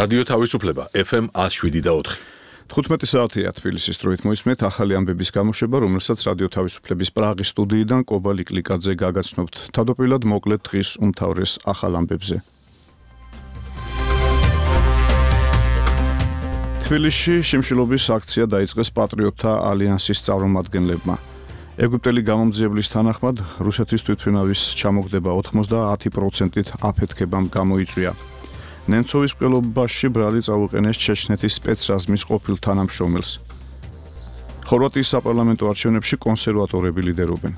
რადიო თავისუფლება FM 107.4. 15 საათია თბილისის დროით მოისმენთ ახალი ამბების გამოშვება, რომელსაც რადიო თავისუფლების პრაღის სტუდიიდან კობა ლიკლიკაძე გაგაცნობთ. თავდაპირველად მოკლედ დღის უმთავრეს ახალ ამბებზე. თბილისში შიმშილობის აქცია დაიწყეს პატრიოტთა ალიანსის წარმომადგენლებმა. ეგვიპტელი გამომძიებლის თანახმად რუსეთის თვითმფრინავის ჩამოგდება 90%-ით აფეთქებამ გამოიწვია. ნემცოვის მკვლელობაში ბრალი წაუყენეს ჩეჩნეთის სპეცრაზმის ყოფილ თანამშრომელს. ხორვატიის საპარლამენტო არჩევნებში კონსერვატორები ლიდერობენ.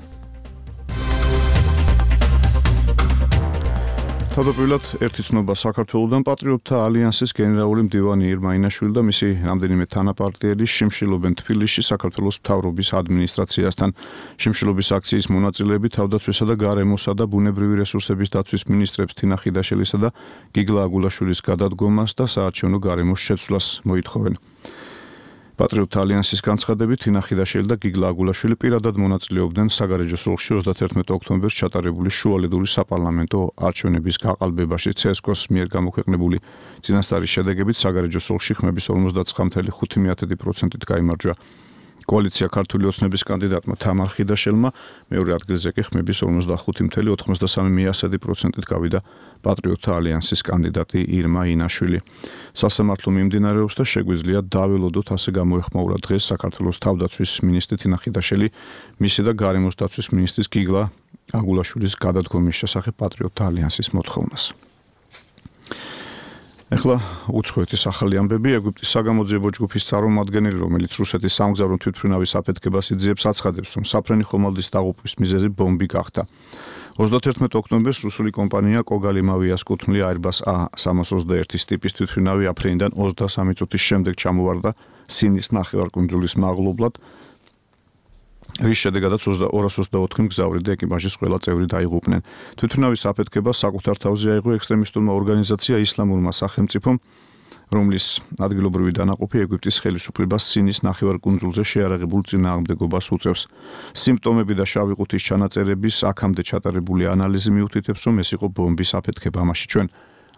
თავდაპირველად ერთი ცნობა საქართველოდან პატრიოტთა ალიანსის გენერალური მდივანი ირმა ინაშვილი და მისი რამდენიმე თანაპარტიელი შიმშილობენ თბილისში საქართველოს მთავრობის ადმინისტრაციასთან. შიმშილობის აქციის მონაწილეები თავდაცვისა და გარემოსა და ბუნებრივი რესურსების დაცვის მინისტრებს თინა ხიდაშელისა და გიგლა აგულაშვილის გადადგომას და საარჩევნო გარემოს შეცვლას მოითხოვენ. პატრიოტთა ალიანსის განცხადებით თინა ხიდაშელი და გიგლა აგულაშვილი პირადად მონაწილეობდნენ საგარეჯო სროლში 31 ოქტომბერს ჩატარებული შუალედური საპარლამენტო არჩევნების გაყალბებაში. CSKOS მიერ გამოქვეყნებული წინასწარი შედეგებით საგარეჯო სროლში ხმების 59.1%-ით გაიმარჯვა კოალიცია ქართული ოცნების კანდიდატმა თამარ ხიდაშელმა, მეორე ადგილზე კი ხმების 55.93%-ით გავიდა პატრიოტთა ალიანსის კანდიდატი ირმა ინაშვილი. სასამართლო მიმდინარეობს და შეგვიძლია დაველოდოთ, ასე გამოეხმაურა დღეს საქართველოს თავდაცვის მინისტრი თინა ხიდაშელი, მისი და გარემოს დაცვის მინისტრის გიგლა აგულაშვილის გადადგომის შესახებ პატრიოტთა ალიანსის მოთხოვნას. ეხლა უცხოეთის ახალი ამბები. ეგვიპტის საგამოძიებო ჯგუფის წარმომადგენელი, რომელიც რუსეთის სამგზავრო თვითმფრინავის აფეთქებას იძიებს, აცხადებს, რომ საფრენი ხომალდის დაღუპვის მიზეზი ბომბი გახდა. 31 ოქტომბერს რუსული კომპანია კოგალიმავიას კუთვნილი Airbus A321 ტიპის თვითმფრინავი აფრენიდან 23 წუთის შემდეგ ჩამოვარდა სინის ნახევარკუნძულის მაღლობლად, რის შედეგადაც 224 მგზავრი და ეკიპაჟის ყველა წევრი დაიღუპნენ. თვითმფრინავის აფეთქება საკუთარ თავზე აიღო ექსტრემისტულმა ორგანიზაცია ისლამურმა სახელმწიფომ, რომლის ადგილობრივი დანაყოფი ეგვიპტის ხელისუფლებას სინის ნახევარკუნძულზე შეარაღებულ წინააღმდეგობას უწევს. სიმპტომები და შავი ყუთის ჩანაწერების აქამდე ჩატარებული ანალიზი მიუთითებს, რომ ეს იყო ბომბის აფეთქება. ამაში ჩვენ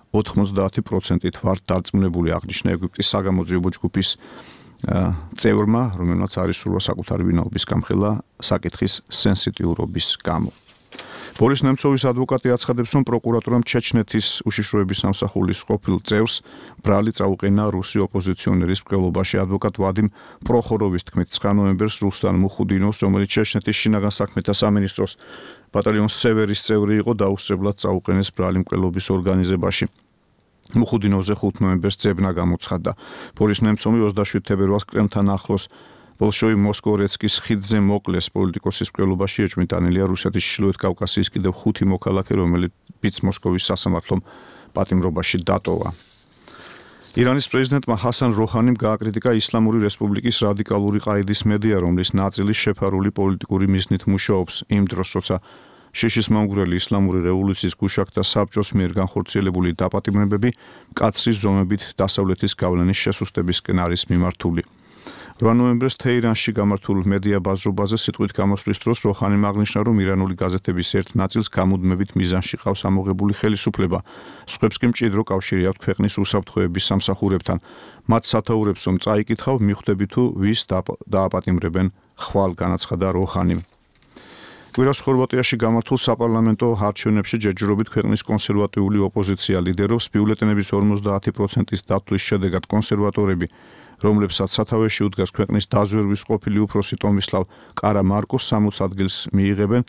90%-ით ვართ დარწმუნებული, აღნიშნა ეგვიპტის საგამოძიებო ჯგუფის წევრმა, რომელმაც არის სურვა საკუთარი ვინაობის გამხელა საკითხის სენსიტიურობის გამო. ბორის ნემცოვის ადვოკატი აცხადებს, რომ პროკურატურამ ჩეჩნეთის უშიშროების სამსახურის ყოფილ წევრს ბრალი წაუყენა რუსი ოპოზიციონერის მკვლელობაში. ადვოკატ ვადიმ პროხოროვის თქმით, 9 ნოემბერს რუსტან მუხუდინოვს, რომელიც ჩეჩნეთის შინაგან საქმეთა სამინისტროს ბატალიონს სევერის წევრი იყო, დაუსწრებლად წაუყენეს ბრალი მკვლელობის ორგანიზებაში. მუხუდინოვზე 5 ნოემბერს ძებნა გამოცხადდა. ბორის ნემცოვი 27 თებერვალს კრემლთან ახლოს ბოლშოი მოსკოვეცკის ხიდზე მოკლეს პოლიტიკოსის მკვლელობაში ეჭვმიტანილია რუსეთის ჩრდილოეთ კავკასიის კიდევ 5 მოქალაქე, რომელებიც მოსკოვის სასამართლომ პატიმრობაში დატოვა. ირანის პრეზიდენტმა ჰასან როჰანიმ გააკრიტიკა ისლამური რესპუბლიკის რადიკალური ყაიდის მედია, რომლის ნაწილი შეფარული პოლიტიკური მიზნით მუშაობს იმ დროს, როცა შეშის მომგვრელი ისლამური რევოლუციის გუშაგთა საბჭოს მიერ განხორციელებული დაპატიმრებები მკაცრი ზომებით დასავლეთის გავლენის შესუსტებისკენ არის მიმართული. 8 ნოემბერს თეირანში გამართულ მედია ბაზრობაზე სიტყვით გამოსვლის დროს როჰანიმ აღნიშნა, რომ ირანული გაზეთების ერთ ნაწილს გამუდმებით მიზანში ყავს ამოღებული ხელისუფლება. სხვებს კი მჭიდრო კავშირი აქვთ ქვეყნის უსაფრთხოების სამსახურებთან. მათ სათაურებს, რომ წაიკითხავ, მიხვდები თუ ვის დააპატიმრებენ ხვალ, განაცხადა როჰანიმ. კვირას ხორვატიაში გამართულ საპარლამენტო არჩევნებში ჯერჯერობით ქვეყნის კონსერვატიული ოპოზიცია ლიდერობს. ბიულეტენების 50%-ის დათვლის შედეგად კონსერვატორები, რომლებსაც სათავეში უდგას ქვეყნის დაზვერვის ყოფილი უფროსი ტომისლავ კარამარკოს 60 ადგილს მიიღებენ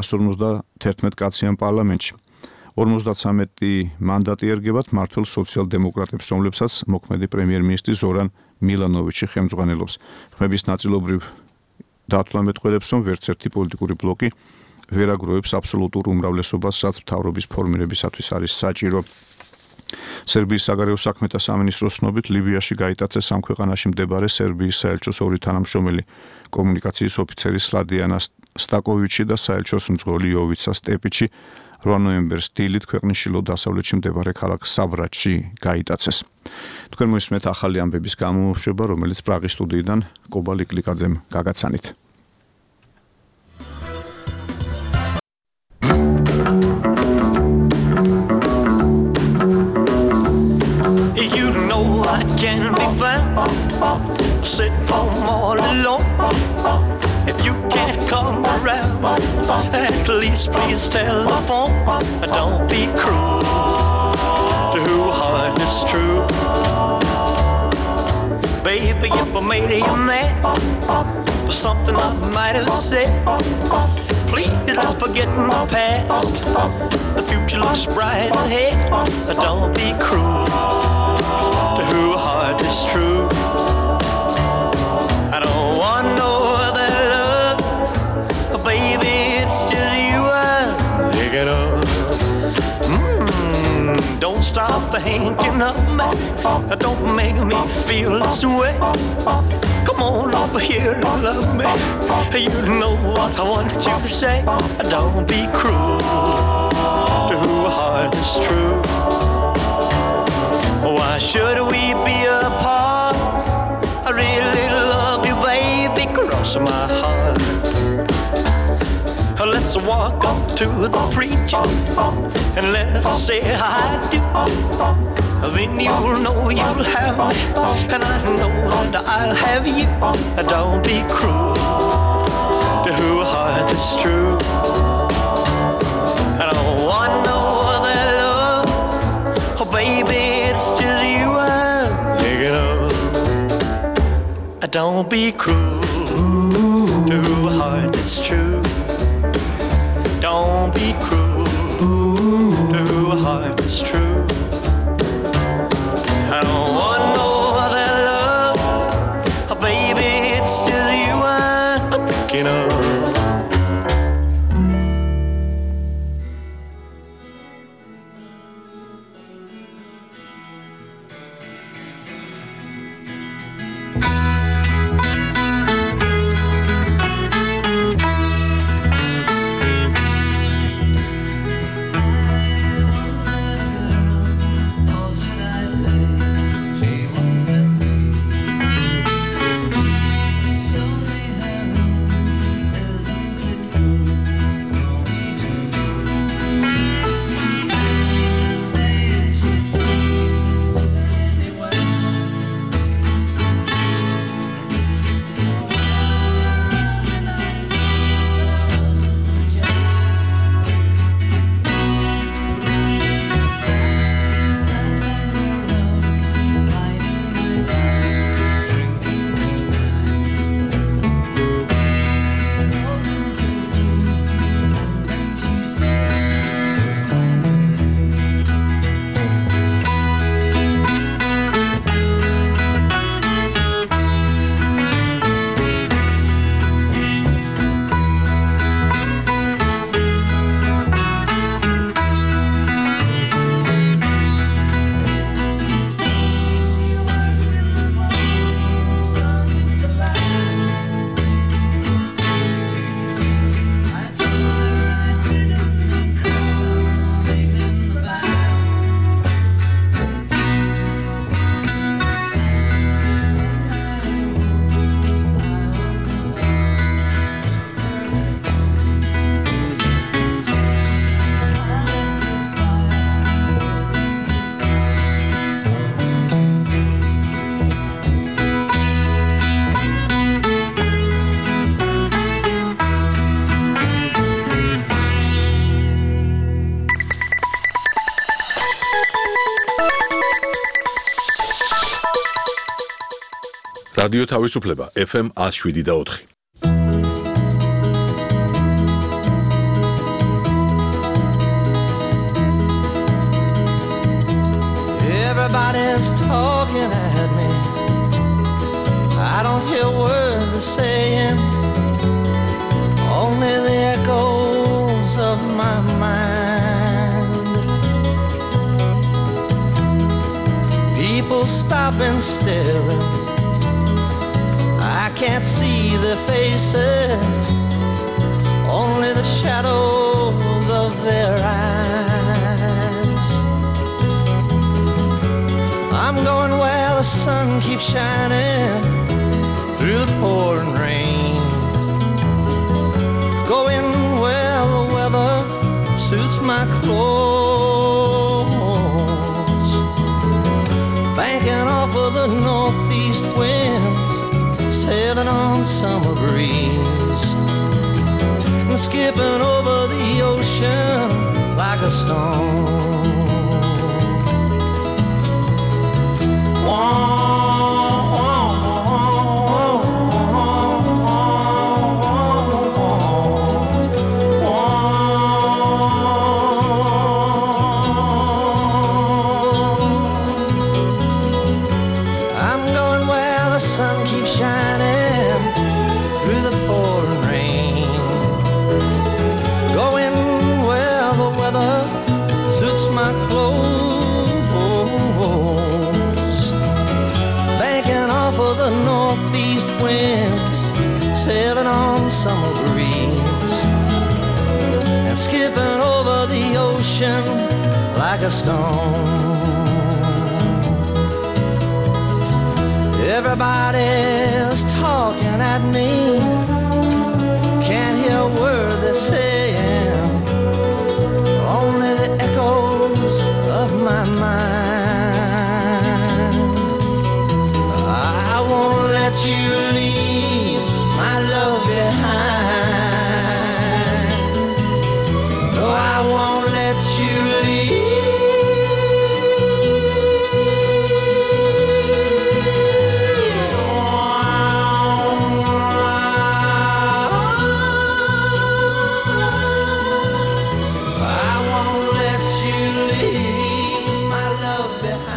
151 კაციან პარლამენტში. 53 მანდატი ერგებათ მართლ სოციალ-დემოკრატებს, რომლებსაც მოქმედი პრემიერ-მინისტრი ზორან მილანოვიჩი ხელმძღვანელობს. ხმების ნაწილობრივ დათვლა მეტყველებს, რომ ვერც ერთი პოლიტიკური ბლოკი ვერ აგროვებს აბსოლუტურ უმრავლესობას, რაც მთავრობის ფორმირებისათვის არის საჭირო. სერბიის საგარეო საქმეთა სამინისტროს ცნობით, ლიბიაში გაიტაცეს ამ ქვეყანაში მდებარე სერბიის საელჩოს ორი თანამშრომელი, კომუნიკაციის ოფიცერი სლადიანა სტაკოვიჩი და საელჩოს მძღოლი იოვიცა სტეპიჩი 8 ნოემბერს დილით ქვეყნის შილო დასავლეთში მდებარე ქალაქ საბრატში გაიტაცეს. თქვენ მოისმენთ ახალი ამბების გამოშვება, რომელიც პრაღის სტუდიიდან კობა ლიკლიკაძემ გაგაცანით. alone. If you can't come around, at least please telephone. Don't be cruel to whose heart is true. Baby, if I made you mad for something I might have said, please don't forget the past. The future looks bright ahead. Don't be cruel to whose heart is true. I don't want no other love, baby, it's just you I'm thinking of. Don't stop thinking of me. Don't make me feel this way. Come on over here and love me. You know what I want you to say. Don't be cruel to whose heart is true. Why should we be apart? I really love you, baby, cross my heart. Let's walk up to the preacher and let's say I do. Then you'll know you'll have me, and I know that I'll have you. Don't be cruel to whose heart is true. I don't want no other love, oh baby, it's just you I'm thinking of. Don't be cruel to whose heart is true. Don't be cruel to whose heart is true. I don't want no other love, oh baby, it's just you I'm thinking of. რადიო თავისუფლება FM 107.4. Everybody's talking at me. I don't hear words they're saying, only the echoes of my mind. People stop and stare. I can't see their faces, only the shadows of their eyes. I'm going where the sun keeps shining through the pouring rain, going where the weather suits my clothes, banking off of the northeast winds, sailing on summer breeze, and skipping over the ocean like a stone. Sailing on summer breeze and skipping over the ocean like a stone. Everybody's talking at me, can't hear a word they're saying, only the echoes of my mind. I won't let you leave my love behind. No, I won't let you leave. I won't let you leave my love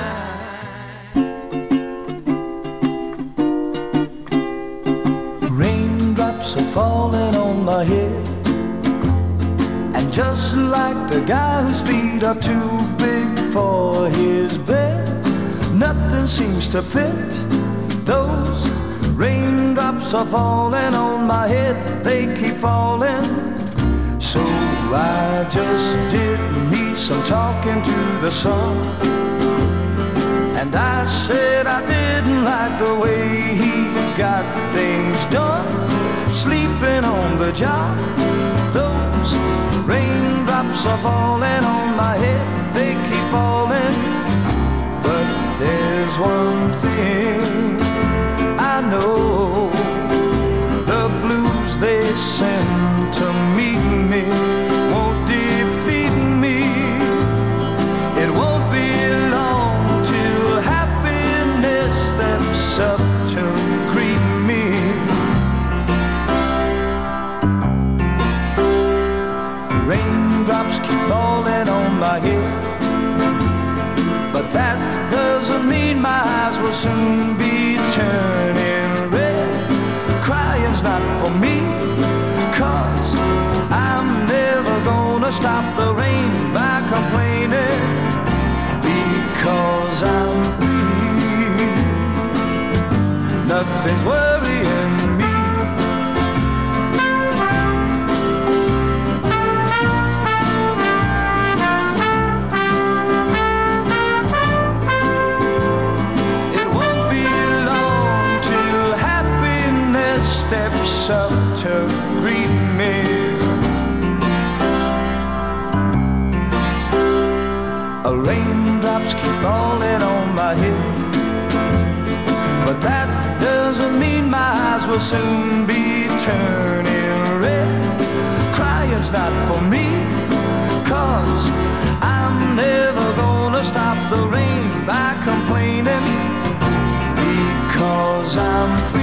behind. Raindrops are falling on my head, and just like the guy whose feet are too big for his bed, nothing seems to fit. Those raindrops are falling on my head, they keep falling. So I just did me some talking to the sun, and I said I didn't like the way he got things done, sleeping on the job. Those raindrops are falling on my head, they keep falling. But there's one thing I know, the blues they send to meet me won't defeat me. It won't be long till happiness steps up to greet me. Raindrops keep falling on my head, but that doesn't mean my eyes will soon be turning red. Crying's not for me, 'cause I'm never gonna stop the rain by complaining, because I'm free. Nothing's worrying me. Steps up to greet me. Raindrops keep falling on my head, but that doesn't mean my eyes will soon be turning red. Crying's not for me, 'cause I'm never gonna stop the rain by complaining, because I'm free.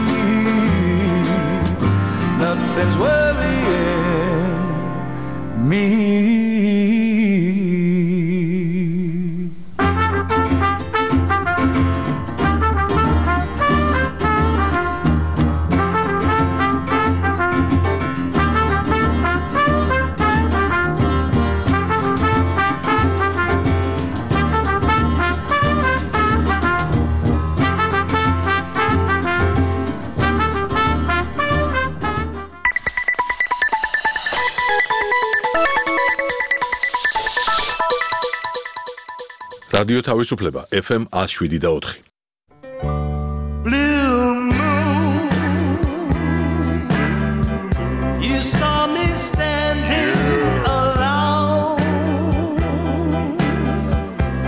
Nothing's worrying me. რადიო თავისუფლება FM 107.4. Blue moon, you saw me standing alone,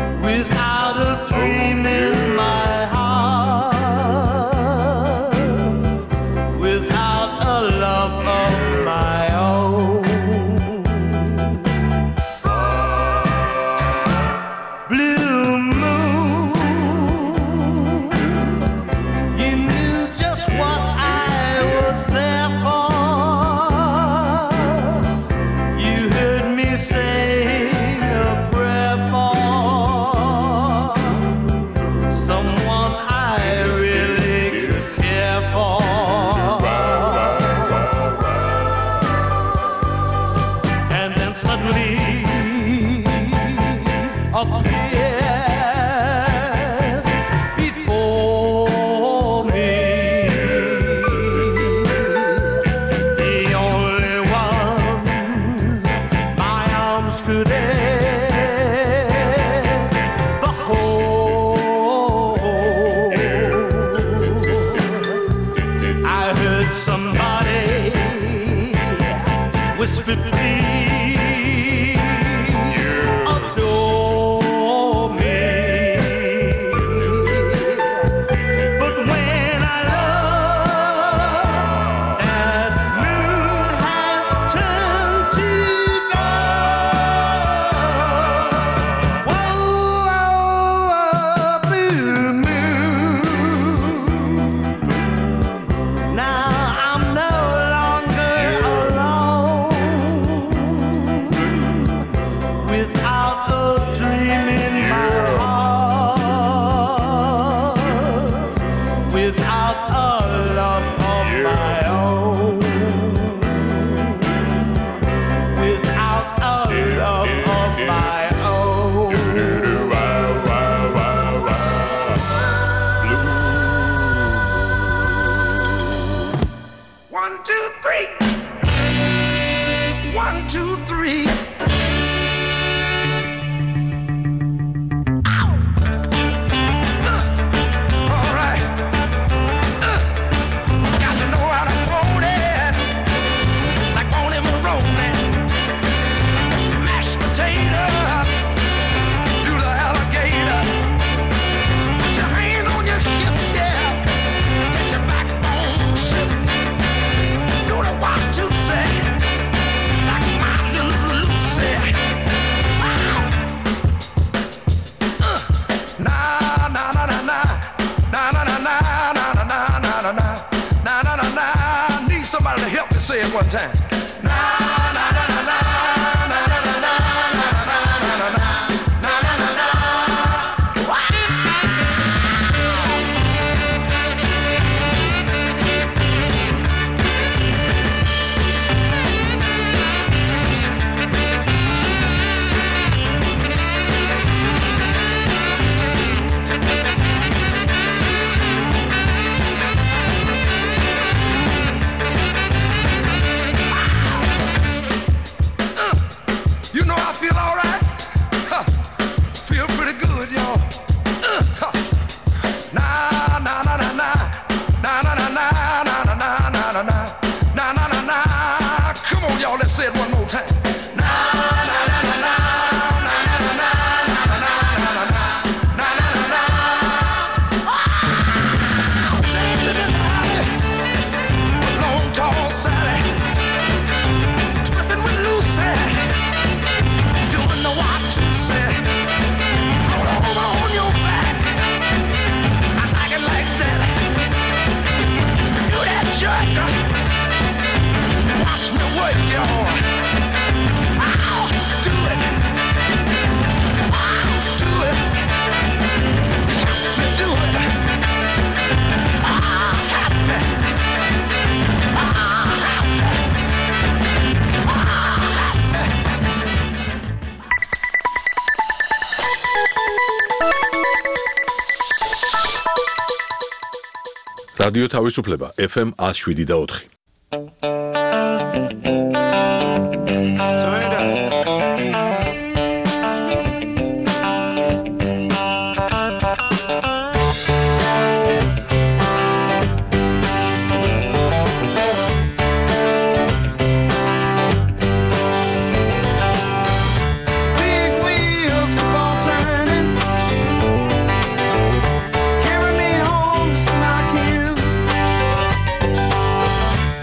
without a dream in my heart. appeared before me. The only one my arms could ever hold. I heard somebody whisper, please adore me. But when I looked, that moon had turned to gold. Whoa, blue moon. Now I'm no longer alone. Without a dream in my heart, without a love of my own, without a love of my own. 1, 2, 3. 1, 2, 3. All right. Got to know how to hold it, like on him rolling. Mashed potato, do the alligator. Put your hand on your hips, yeah. Let your backbone slip. Do the 1, 2, say, like my little Lucy. Wow. Na na na na na na na na na na na na na na na na na na. Need somebody to help me say it one time. Na na na na na na na na na na na na na na na. You know I feel all right. Huh. Feel pretty good, y'all. Huh. Na na na na na na na na na na na na na na na na na na. Come on, y'all. Let's say it one more time. Na na na na na na na na na na na na na na na. Dancing in the alley with long tall Sally, twisting with Lucy. Doing the 1, 2, say, roll over on your back. I like it like that. Do that jerk and watch me work, y'all. I'll do it. I'll do it. Help me do it. I'll help me. I'll help me. I'll help me. რადიო თავისუფლება FM 107.4. Big wheels keep on turning, carry me home to Smock Hill.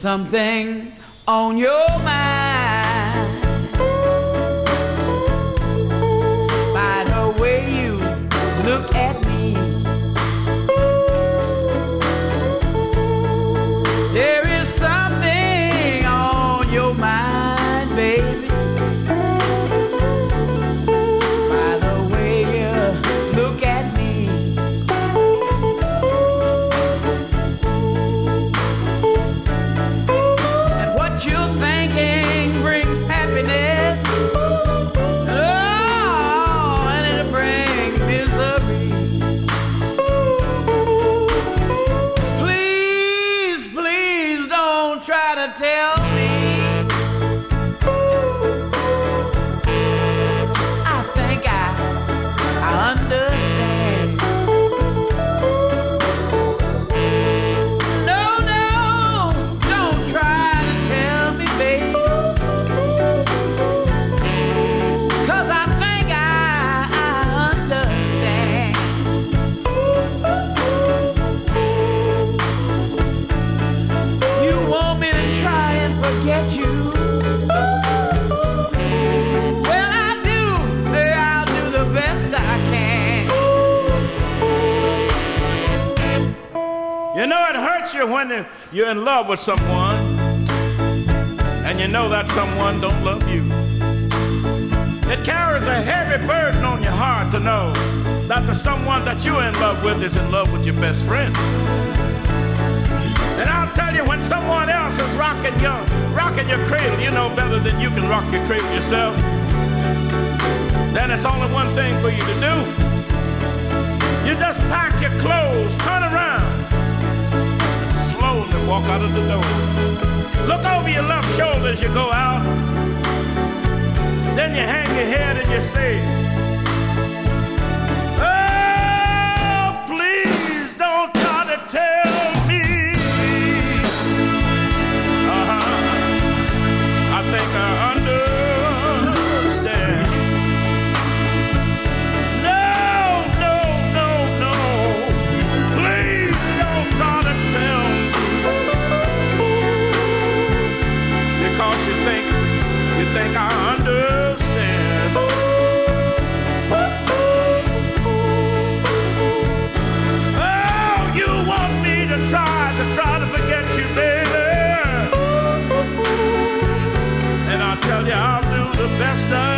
something on your mind. By the way you look at me, there is something on your mind, baby. By the way you look at me. You're thinking brings happiness, oh, and it'll bring misery. Please, please don't try to tell me. I think I understand. Get you. Well, I'll do the best I can. You know, it hurts you when you're in love with someone and you know that someone don't love you. It carries a heavy burden on your heart to know that the someone that you're in love with is in love with your best friend. And I'll tell you, when someone else is rocking your cradle, you know better than you can rock your cradle yourself. Then it's only one thing for you to do. You just pack your clothes, turn around, and slowly walk out of the door. Look over your left shoulder as you go out. Then you hang your head and you say, oh, please don't try to tell me. I think I understand. No, no, no, no. Please don't try to tell me. Because you think I understand. Oh, you want me to try to forget you, baby. And I tell you, I'll do the best I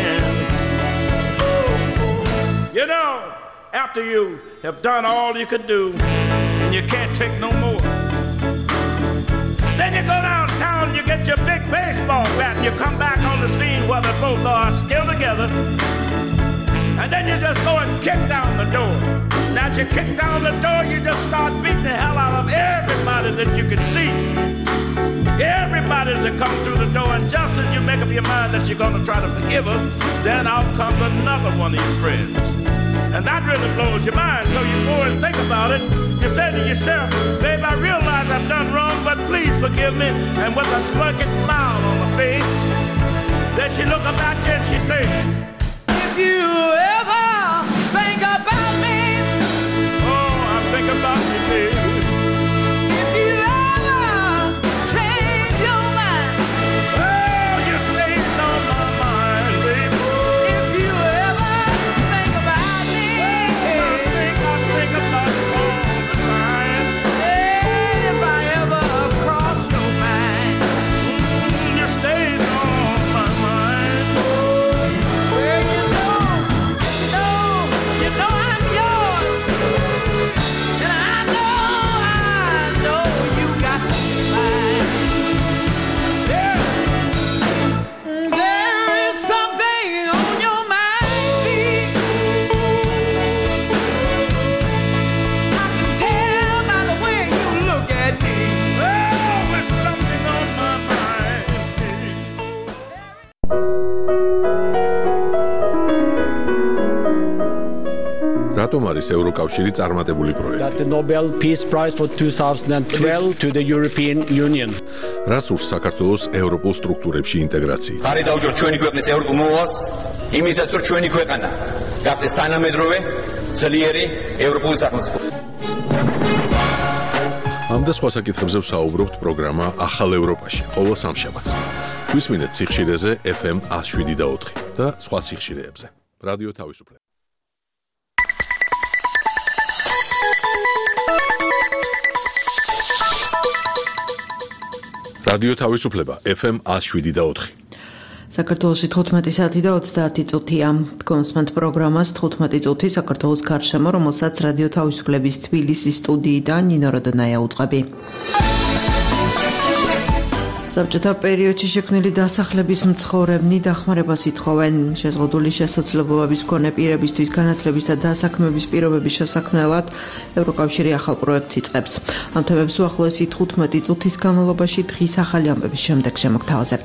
can. You know, after you have done all you could do and you can't take no more, then you go downtown, you get your big baseball bat, and you come back on the scene where they both are still together. And then you just go and kick down the door. And as you kick down the door, you just start beating the hell out of everybody that you can see. Everybody that comes through the door, and just as you make up your mind that you're going to try to forgive her, then out comes another one of your friends. And that really blows your mind, so you go and think about it. You say to yourself, babe, I realize I've done wrong, but please forgive me. And with a smirky smile on her face, then she look up at you and she say, if you ever think about me, oh, I think about you, baby. რატომ არის ევროკავშირი წარმატებული პროექტი? The Nobel Peace Prize for 2012 to the European Union. რას ურს საქართველოს ევროპულ სტრუქტურებში ინტეგრაციით? ხარი დაუჯეროთ ჩვენი ქვეყნის ევროპულ მოვალს, იმისაც რომ ჩვენი ქვეყანა გახდეს თანამედროვე, ძლიერი ევროპული სახელმწიფო. ამ და სხვა საკითხებზე ვსაუბრობთ პროგრამა ახალ ევროპაში, ყოველ სამშაბათს. გვისმინეთ სიხშირეზე FM 107.4 და სხვა სიხშირეებზე. რადიო თავისუფლება. რადიო თავისუფლება FM 107.4. საქართველოში 15 საათი და 30 წუთია. კონსმენტ პროგრამას 15 წუთი საქართველოს გარშემო, რომელსაც რადიო თავისუფლების თბილისის სტუდიიდან ნინო როდონაია უწყები. საბჭოთა პერიოდში შექმნილი დასახლების მცხოვრებნი დახმარებას ითხოვენ შეზღუდული შესაძლებლობების მქონე პირებისთვის განათლების და დასაქმების პირობების შესაქმნელად ევროკავშირი ახალ პროექტს იწყებს. ამ თემებს უახლოესი 15 წუთის განმავლობაში დღის ახალი ამბების შემდეგ შემოგთავაზებთ.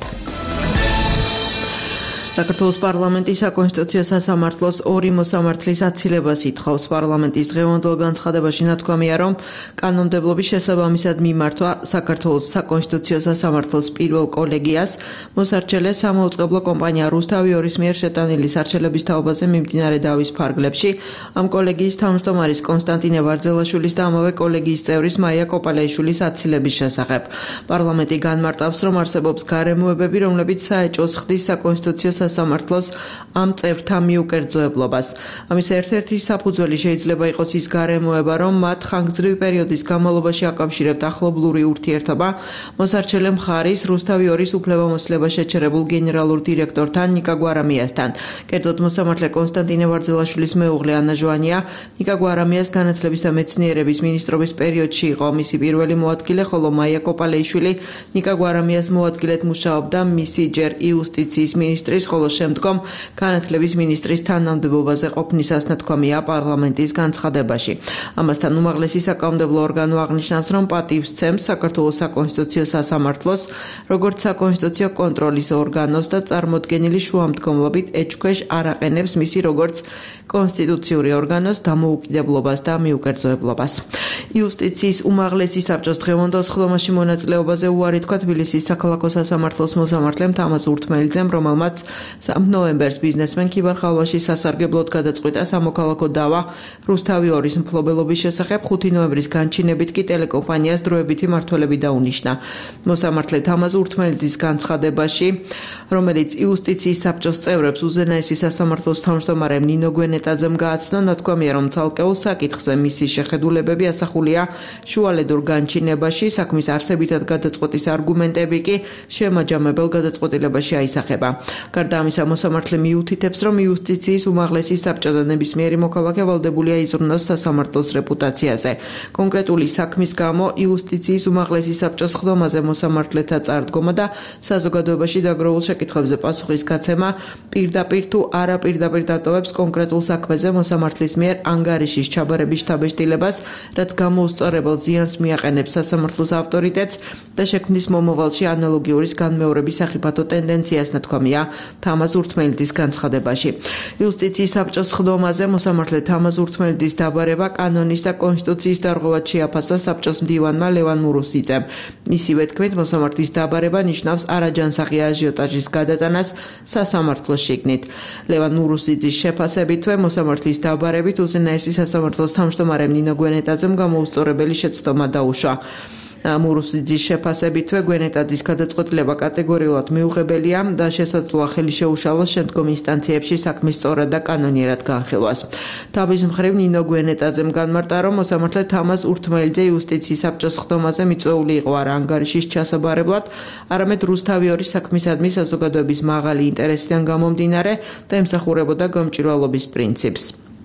საქართველოს პარლამენტის საკონსტიტუციო სასამართლოს ორი მოსამართლის აცილებას ითხოვს. პარლამენტის დღევანდელ განცხადებაში ნათქვამია, რომ კანონმდებლობის შესაბამისად მიმართვა საქართველოს საკონსტიტუციო სასამართლოს პირველ კოლეგიას მოსარჩელე სამაუწყებლო კომპანია რუსთავი ორის მიერ შეტანილი სარჩელების თაობაზე მიმდინარე დავის ფარგლებში ამ კოლეგიის თავმჯდომარის კონსტანტინე ვარძელაშვილის და ამავე კოლეგიის წევრის მაია კოპალეიშვილის აცილების შესახებ. პარლამენტი განმარტავს, რომ არსებობს გარემოებები, რომლებიც საეჭვოს ხდის საკონსტიტუციო სასამართლოს ამ წევრთა მიუკერძოებლობას. ამის ერთ-ერთი საფუძველი შეიძლება იყოს ის გარემოება, რომ მათ ხანგრძლივი პერიოდის განმავლობაში აკავშირებთ ახლობლური ურთიერთობა მოსარჩელე მხარის რუსთავი ორის უფლებამოსილება შეჩერებულ გენერალურ დირექტორთან ნიკა გვარამიასთან. კერძოდ მოსამართლე კონსტანტინე ვარძელაშვილის მეუღლე ანა ჟვანია ნიკა გვარამიას განათლების და მეცნიერების მინისტრობის პერიოდში იყო მისი პირველი მოადგილე, ხოლო მაია კოპალეიშვილი ნიკა გვარამიას მოადგილედ მუშაობდა მისი ჯერ იუსტიციის მინისტრის, ხოლო შემდგომ განათლების მინისტრის თანამდებობაზე ყოფნისას ნათქვამია პარლამენტის განცხადებაში. ამასთან უმაღლესი საკანონმდებლო ორგანო აღნიშნავს, რომ პატივს სცემს საქართველოს საკონსტიტუციო სასამართლოს, როგორც საკონსტიტუციო კონტროლის ორგანოს და წარმოდგენილი შუამდგომლობით ეჭქვეშ არ აყენებს მისი როგორც კონსტიტუციური ორგანოს დამოუკიდებლობას და მიუკერძოებლობას. იუსტიციის უმაღლესი საბჭოს დღევანდელ სხდომაში მონაწილეობაზე უარი თქვა თბილისის საქალაქო სასამართლოს მოსამართლემ თამაზ ურთმელიძემ, რომელმაც 3 ნოემბერს ბიზნესმენ ქიბარ ხალვაშის სასარგებლოდ გადაწყვიტა სამოქალაქო დავა რუსთავი ორის მფლობელობის შესახებ. 5 ნოემბრის განჩინებით კი ტელეკომპანიას დროებითი მმართველები დაუნიშნა. მოსამართლე თამაზ ურთმელიძის განცხადებაში, რომელიც იუსტიციის საბჭოს წევრებს უზენაესი სასამართლოს თავმჯდომარემ ნინო გვენეტაძემ გააცნო, ნათქვამია, რომ ცალკეულ საკითხზე მისი შეხედულებები ასახულია შუალედურ განჩინებაში, საქმის არსებითად გადაწყვეტის არგუმენტები კი შემაჯამებელ გადაწყვეტილებაში აისახება. გარდა ამისა, მოსამართლე მიუთითებს, რომ იუსტიციის უმაღლესი საბჭო და ნებისმიერი მოქალაქე ვალდებულია იზრუნოს სასამართლოს რეპუტაციაზე. კონკრეტული საქმის გამო იუსტიციის უმაღლესი საბჭოს სხდომაზე მოსამართლეთა წარდგომა და საზოგადოებაში დაგროვილ შეკითხვებზე პასუხის გაცემა პირდაპირ თუ არაპირდაპირ დატოვებს კონკრეტულ საქმეზე მოსამართლის მიერ ანგარიშის ჩაბარების შთაბეჭდილებას, რაც გამოუსწორებელ ზიანს მიაყენებს სასამართლოს ავტორიტეტს და შექმნის მომავალში ანალოგიური განმეორების სახიფათო ტენდენციას, ნათქვამია თამაზ ურთმელიძის განცხადებაში. იუსტიციის საბჭოს სხდომაზე მოსამართლე თამაზ ურთმელიძის დაბარება კანონის და კონსტიტუციის დარღვევად შეაფასა საბჭოს მდივანმა ლევან მურუსიძემ. მისივე თქმით, მოსამართლის დაბარება ნიშნავს არაჯანსაღი აჟიოტაჟის გადატანას სასამართლოს შიგნით. ლევან მურუსიძის შეფასებითვე მოსამართლის დაბარებით უზენაესი სასამართლოს თავმჯდომარემ ნინო გვენეტაძემ გამოუსწორებელი შეცდომა დაუშვა. მურუსიძის შეფასებითვე გვენეტაძის გადაწყვეტილება კატეგორიულად მიუღებელია და შესაძლოა ხელი შეუშალოს შემდგომ ინსტანციებში საქმის სწორად და კანონიერად განხილვას. თავის მხრივ ნინო გვენეტაძემ განმარტა, რომ მოსამართლე თამაზ ურთმელიძე იუსტიციის საბჭოს სხდომაზე მიწვეული იყო არა ანგარიშის ჩასაბარებლად, არამედ რუსთავი ორის საქმისადმი საზოგადოების მაღალი ინტერესიდან გამომდინარე და ემსახურებოდა გამჭვირვალობის პრინციპს.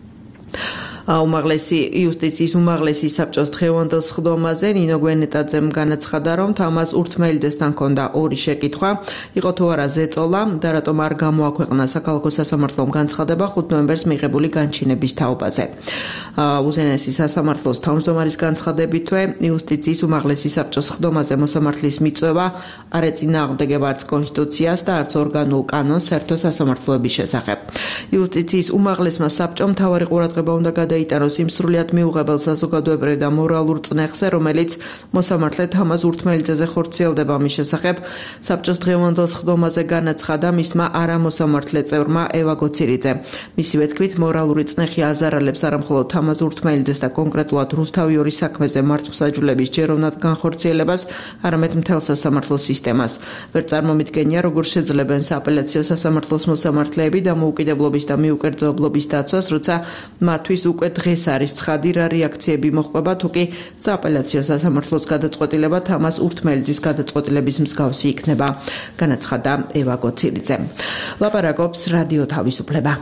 იუსტიციის უმაღლესი საბჭოს დღევანდელ სხდომაზე ნინო გვენეტაძემ განაცხადა, რომ თამაზ ურთმელიძესთან ჰქონდა ორი შეკითხვა, იყო თუ არა ზეწოლა და რატომ არ გამოაქვეყნა საქალაქო სასამართლომ განცხადება 5 ნოემბერს მიღებული განჩინების თაობაზე. უზენაესი სასამართლოს თავმჯდომარის განცხადებითვე იუსტიციის უმაღლესი საბჭოს სხდომაზე მოსამართლის მიწვევა არ ეწინააღმდეგება არც კონსტიტუციას და არც ორგანულ კანონს საერთო სასამართლოების შესახებ. იუსტიციის უმაღლესმა საბჭომ მთავარი ყურადღება უნდა გადაიტანოს იმ სრულიად მიუღებელ საზოგადოებრივ და მორალურ წნეხზე, რომელიც მოსამართლე თამაზ ურთმელიძეზე ხორციელდება. მის შესახებ საბჭოს დღევანდელ სხდომაზე განაცხადა მისმა არამოსამართლე წევრმა ევა გოცირიძე. მისივე თქმით, მორალური წნეხი აზარალებს არამხოლოდ თამაზ ურთმელიძეს და კონკრეტულად რუსთავი 2 საქმეზე მართლმსაჯულების ჯეროვნად განხორციელებას, არამედ მთელ სასამართლო სისტემას. ვერ წარმომიდგენია, როგორ შეძლებენ სააპელაციო სასამართლოს მოსამართლეები დამოუკიდებლობის და მიუკერძოებლობის დაცვას, როცა მათთვის უკვე დღეს არის ცხადი, რა რეაქციები მოჰყვება, თუ კი სააპელაციო სასამართლოს გადაწყვეტილება თამაზ ურთმელიძის გადაწყვეტილების მსგავსი იქნება, განაცხადა ევა გოცირიძე. ლაპარაკობს რადიო თავისუფლება.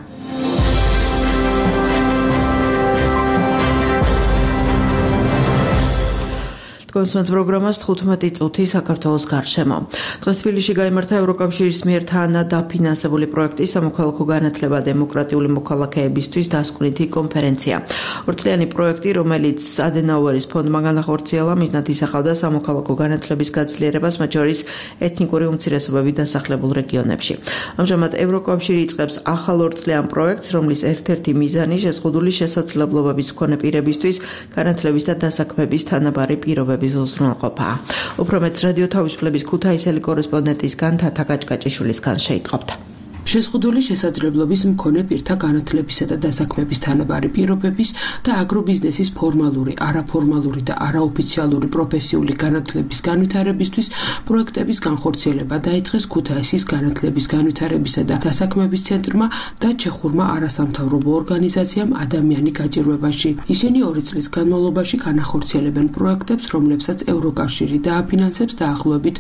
კონსულტანტ პროგრამას 15 წუთი საქართველოს გარშემო. დღეს თბილისში გაიმართა ევროკავშირის მიერ თანადაფინანსებული პროექტი სამოქალაქო განათლება დემოკრატიული მოქალაქეებისთვის დასკვნითი კონფერენცია. ორწლიანი პროექტი, რომელიც ადენაუერის ფონდმა განახორციელა, მიზნად ისახავდა სამოქალაქო განათლების გაძლიერებას, მათ შორის ეთნიკური უმცირესობების დასახლებულ რეგიონებში. ამჟამად ევროკავშირი იწყებს ახალ ორწლიან პროექტს, რომლის ერთ-ერთი მიზანი შეზღუდული შესაძლებლობების მქონე პირებისთვის განათლების და დასაქმების თანაბარი პირობების უზრუნველყოფა. უფრო მეტს რადიო თავისუფლების ქუთაისელი კორესპონდენტისგან თათა გაჭკაჭიშვილისგან შეიტყობთ. შეზღუდული შესაძლებლობის მქონე პირთა განათლებისა და დასაქმების თანაბარი პირობების და აგრობიზნესის ფორმალური, არაფორმალური და არაოფიციალური პროფესიული განათლების განვითარებისთვის პროექტების განხორციელება დაიწყეს ქუთაისის განათლების განვითარებისა და დასაქმების ცენტრმა და ჩეხურმა არასამთავრობო ორგანიზაციამ ადამიანი გაჭირვებაში. ისინი 2 წლის განმავლობაში განახორციელებენ პროექტებს, რომლებსაც ევროკავშირი დააფინანსებს დაახლოებით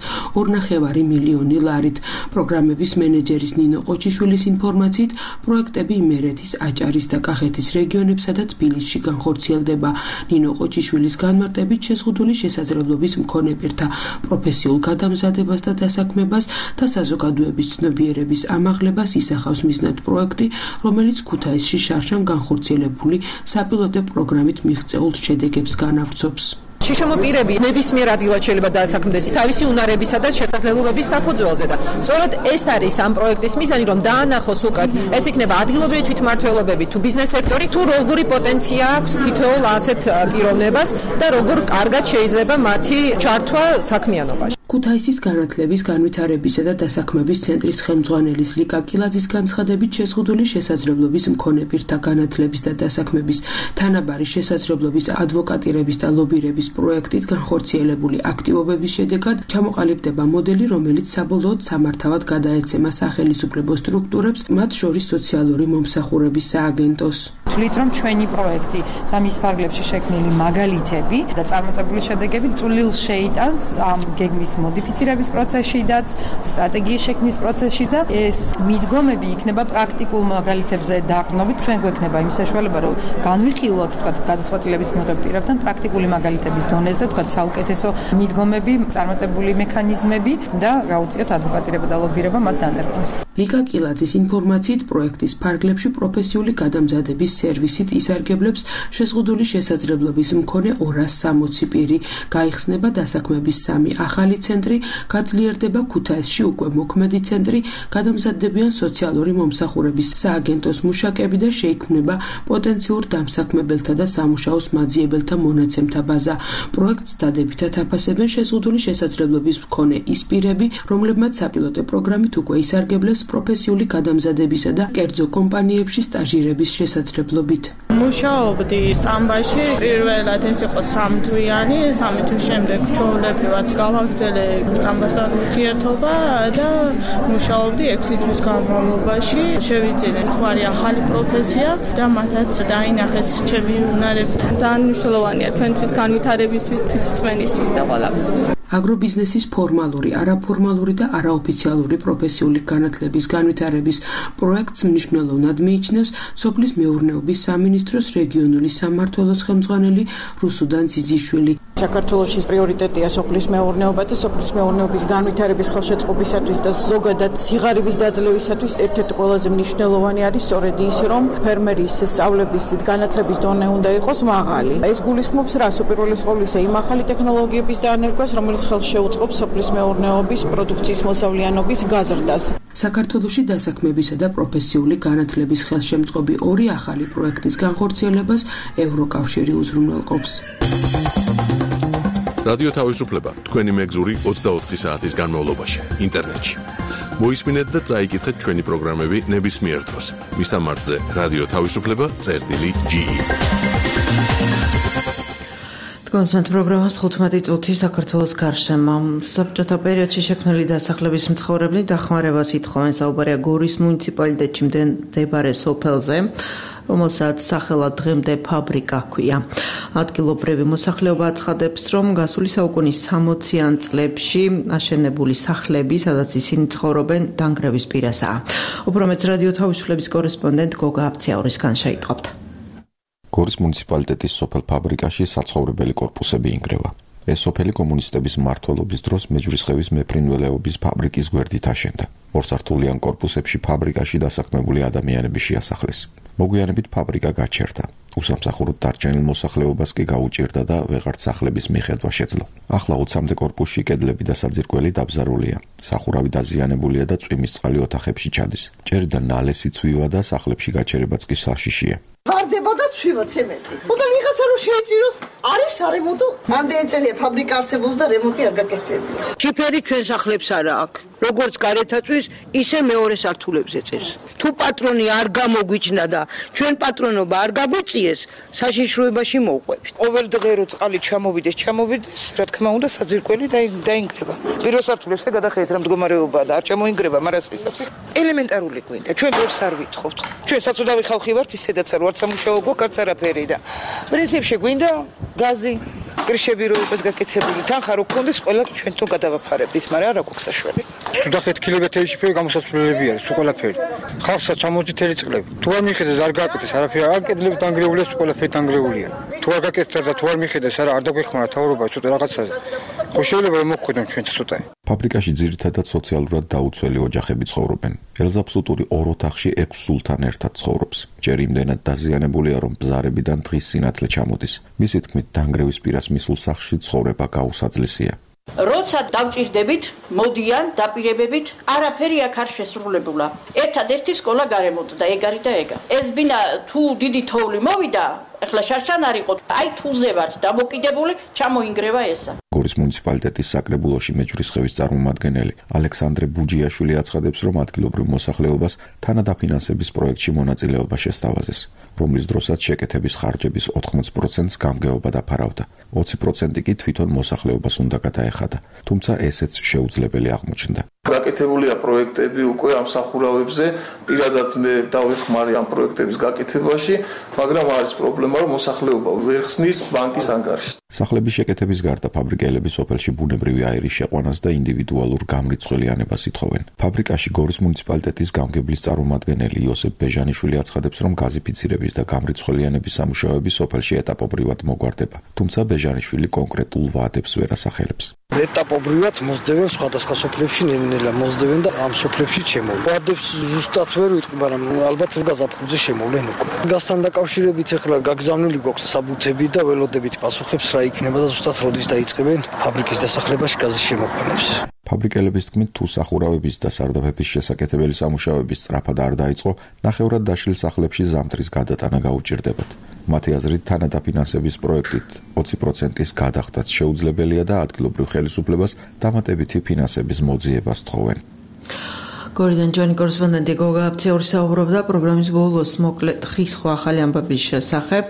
2,5 მილიონი ლარით. პროგრამების მენეჯერის ნინო ოჩიშვილის ინფორმაციით, პროექტები იმერეთის, აჭარის და კახეთის რეგიონებსა და თბილისში განხორციელდება. ნინო ოჩიშვილის განმარტებით, შეზღუდული შესაძლებლობის მქონე პირთა პროფესიულ გადამზადებას და დასაქმებას და საზოგადოების ცნობიერების ამაღლებას ისახავს მიზნად პროექტი, რომელიც ქუთაისში შარშან განხორციელებული საპილოტო პროგრამით მიღწეულ შედეგებს განავრცობს. შიშომო პირები ნებისმიერ ადგილად შეიძლება დაასაქმდეს თავისი უნარებისა და შესაძლებლობების საფუძველზე და სწორედ ეს არის ამ პროექტის მიზანი, რომ დაანახოს უკეთ ეს იქნება ადგილობრივი თვითმმართველობები თუ ბიზნეს სექტორი, თუ როგორი პოტენცია აქვს თითოეულ ასეთ პიროვნებას და როგორ კარგად შეიძლება მათი ჩართვა საქმიანობაში. ქუთაისის განათლების განვითარებისა და დასაქმების ცენტრის ხელმძღვანელის ლიკა კილაძის განცხადებით, შეზღუდული შესაძლებლობის მქონე პირთა განათლების და დასაქმების თანაბარი შესაძლებლობის ადვოკატირების და ლობირების პროექტით განხორციელებული აქტივობების შედეგად ჩამოყალიბდება მოდელი, რომელიც საბოლოოდ სამართავად გადაეცემა სახელმწიფო სტრუქტურებს, მათ შორის სოციალური მომსახურების სააგენტოს. ვთვლით, რომ ჩვენი პროექტი და მის ფარგლებში შექმნილი მაგალითები და წარმატებული შედეგები წვლილს შეიტანს ამ გეგმის მოდიფიცირების პროცესშიდაც, სტრატეგიის შექმნის პროცესში და ეს მიდგომები იქნება პრაქტიკულ მაგალითებზე დაყრდნობით. ჩვენ გვექნება იმ საშუალება, რომ განვიხილოთ, თქვა, გადაწყვეტილების მიღებ პირებთან პრაქტიკული მაგალითების დონეზე, თქვა, საუკეთესო მიდგომები, წარმატებული მექანიზმები და გაუწიოთ ადვოკატირება და ლობირება მათ დანერგვას. ლიკა კილაძის ინფორმაციით, პროექტის ფარგლებში პროფესიული გადამზადების სერვისით ისარგებლებს შეზღუდული შესაძლებლობის მქონე 260 პირი. გაიხსნება დასაქმების 3 ახალი ცენტრი, გაძლიერდება ქუთაისში უკვე მოქმედი ცენტრი, გადამზადდებიან სოციალური მომსახურების სააგენტოს მუშაკები და შეიქმნება პოტენციურ დამსაქმებელთა და სამუშაოს მაძიებელთა მონაცემთა ბაზა. პროექტს დადებითად აფასებენ შეზღუდული შესაძლებლობის მქონე ის პირები, რომლებმაც საპილოტო პროგრამით უკვე ისარგებლეს პროფესიული გადამზადებისა და კერძო კომპანიებში სტაჟირების შესაძლებლობით. მუშაობდი სტამბაში, პირველად ეს იყო 3 თვიანი, 3 თვის შემდეგ ჩვეულებრივად გავაგრძელე სტამბასთან ურთიერთობა და მუშაობდი 6 თვის განმავლობაში. შევიძინე თქვარი ახალი პროფესია და მათაც დაინახეს ჩემი უნარები. დანიშნულოვანია ჩვენთვის განვითარებისთვის, თვითწმენისთვის და ყველაფერთვის. აგრობიზნესის ფორმალური, არაფორმალური და არაოფიციალური პროფესიული განათლების განვითარების პროექტს მნიშვნელოვნად მიიჩნევს სოფლის მეურნეობის სამინისტროს რეგიონული სამმართველოს ხელმძღვანელი რუსუდან ძიძიშვილი. საქართველოში პრიორიტეტია სოფლის მეურნეობა და სოფლის მეურნეობის განვითარების ხელშეწყობისათვის და ზოგადად სიღარიბის დაძლევისათვის ერთ-ერთი ყველაზე მნიშვნელოვანი არის სწორედ ის, რომ ფერმერის სწავლების განათლების დონე უნდა იყოს მაღალი. ეს გულისხმობს რას? უპირველეს ყოვლისა იმ ახალი ტექნოლოგიების დანერგვას, რომელიც ხელს შეუწყობს სოფლის მეურნეობის პროდუქციის მოსავლიანობის გაზრდას. საქართველოში დასაქმებისა და პროფესიული განათლების ხელშემწყობი ორი ახალი პროექტის განხორციელებას ევროკავშირი უზრუნველყოფს. რადიო თავისუფლება თქვენი მეგზური 24 საათის განმავლობაში ინტერნეტში. მოისმინეთ და წაიკითხეთ ჩვენი პროგრამები ნებისმიერ დროს. მისამართზე რადიო თავისუფლება.ge. კონსენტ პროგრამას 15 წუთი საქართველოს გარშემო. საბჭოთა პერიოდში შექმნილი დასახლების მცხოვრებლები დახმარებას ითხოვენ. საუბარია გორის მუნიციპალიტეტში მდებარე სოფელზე, რომელსაც სახელად დღემდე ფაბრიკა ჰქვია. ადგილობრივი მოსახლეობა აცხადებს, რომ გასული საუკუნის 60-იან წლებში აშენებული სახლები, სადაც ისინი ცხოვრობენ, დანგრევის პირასაა. უფრო მეც რადიო თავისუფლების კორესპონდენტ გოგა აფციაურისგან შეიტყობთ. გორის მუნიციპალიტეტის სოფელ ფაბრიკაში საცხოვრებელი კორპუსები ინგრევა. ეს სოფელი კომუნისტების მმართველობის დროს მეჯვრისხევის მეფრინველეობის ფაბრიკის გვერდით აშენდა. ორსართულიან კორპუსებში ფაბრიკაში დასაქმებული ადამიანები შეასახლეს. მოგვიანებით ფაბრიკა გაჩერდა. უსამსახუროდ დარჩენილ მოსახლეობას კი გაუჭირდა და ვეღარც სახლების მიხედვა შეძლო. ახლა 20-მდე კორპუსში კედლები და საძირკველი დაბზარულია. სახურავი დაზიანებულია და წვიმის წყალი ოთახებში ჩადის. ჭერიდან ნალესი ცვივა და სახლებში გაჩერებაც კი საშიშია. ვარდება და ცვივა ცემენტი. ოდა ვიღაცა რო შეეჭიროს, არის არემონტო. ამდენი წელია ფაბრიკა არსებობს და რემონტი არ გაკეთებია. შიფერი ჩვენ სახლებს არა აქვს. როგორც გარეთ აწვის, ისე მეორე სართულებზე წერს. თუ პატრონი არ გამოგვიჩნდა და ჩვენ პატრონობა არ გაგვიწიეს, საშიშროებაში მოვყვებით. ყოველ დღე რო წყალი ჩამოვიდეს, რა თქმა უნდა, საძირკველი დაინგრება. პირველ სართულებზე გადახედეთ რა მდგომარეობაა და არ ჩამოინგრება, მაგრამ ისიც ელემენტარული გვინდა. ჩვენ ბევრს არ ვითხოვთ. ჩვენ საწოდავი ხალხი ვართ, ისედაც არ ვართ სამუშაო გვაქვს არაფერი და პრინციპში გვინდა გაზი კრიშები როებას გაკეთებული თანხა რო გქონდეს ყველა ჩვენ თო გადავაფარებდით, მაგრამ არა გვაქვს საშველი. თუ დახეთ კილომეტრებში ფერი გამოსაცვლელები არის, ყველაფერი. ხალხსაც ჩამოძითელი წყლები. თუ არ მიხედეს არ გააკეთეს არაფერი, არ კედლები დანგრეულია, ყველაფერი დანგრეულია. თუ არ გააკეთეს და თუ არ მიხედეს არ დაგვეხმარა თავრობა ცოტა რაღაცაზე. ხო შეიძლება მოგხვდეთ ჩვენ ცოტა. ფაბრიკაში ძირითადად სოციალურად დაუცველი ოჯახები ცხოვრობენ. ელზაბსუტური ორ ოთახში 6 სულთან ერთად ცხოვრობს. ჯერ იმდენად დაზიანებულია, რომ ბზარებიდან დღის სინათლე ჩამოდის. მისი თქმით, დანგრევის პირას მისულ სახლში ცხოვრება გაუსაძლისია. როცა დავჭირდებით, მოდიან დაპირებებით, არაფერი აქ არ შესრულებულა. ერთადერთი სკოლა გარემონტდა, ეგ არის და ეგა. ეს ბინა თუ დიდი თოვლი მოვიდა, ეხლა შარშან არ იყო, აი თულზე ვართ დამოკიდებული, ჩამოინგრევა ესა. გორის მუნიციპალიტეტის საკრებულოში მეჯვრისხევის წარმომადგენელი ალექსანდრე ბუჯიაშვილი აცხადებს, რომ ადგილობრივ მოსახლეობას თანადაფინანსების პროექტში მონაწილეობა შესთავაზეს, რომლის დროსაც შეკეთების ხარჯების 80%-ს გამგეობა დაფარავდა. 20% კი თვითონ მოსახლეობას უნდა გადაეხადა, თუმცა ესეც შეუძლებელი აღმოჩნდა. გაკეთებულია პროექტები უკვე ამ სახურავებზე, პირადად მე დავეხმარე ამ პროექტების გაკეთებაში, მაგრამ არის პრობლემა, რომ მოსახლეობა ვერ ხსნის ბანკის ანგარიშს. სახლების შეკეთების გარდა ფაბრიკელები სოფელში ბუნებრივი აირის შეყვანას და ინდივიდუალურ გამრიცხველიანებას ითხოვენ. ფაბრიკაში გორის მუნიციპალიტეტის გამგებლის წარმომადგენელი იოსებ ბეჟანიშვილი აცხადებს, რომ გაზიფიცირების და გამრიცხველიანების სამუშაოები სოფელში ეტაპობრივად მოგვარდება, თუმცა ბეჟანიშვილი კონკრეტულ ვადებს ვერ ასახელებს. ეტაპობრივად მოსდევენ სხვადასხვა სოფლებში, ნელ-ნელა მოსდევენ და ამ სოფლებში ჩემოვლენ. ვადებს ზუსტად ვერ ვიტყვი, მაგრამ ალბათ გაზაფხულზე შემოვლენ უკვე. გაზთან დაკავშირებით ახლა გაგზავნილი გვაქვს საბუთები და ველოდებით პასუხებს რა იქნება და ზუსტად როდის დაიწყებენ ფაბრიკის დასახლებაში გაზის შემოყვანას. ფაბრიკელების თქმით, თუ სახურავების და სარდაფების შესაკეთებელი სამუშაოები სწრაფად არ დაიწყო, ნახევრად დაშლილ სახლებში ზამთრის გადატანა გაუჭირდებათ. მათი აზრით, თანადაფინანსების პროექტით 20%-ის გადახდაც შეუძლებელია და ადგილობრივ ხელისუფლებას დამატებითი ფინანსების მოძიებას თხოვენ. გორიდან ჩვენი კორესპონდენტი გოგა აფციაური საუბრობდა პროგრამის ბოლოს მოკლედ ხის-ხვა ახალი ამბების შესახებ.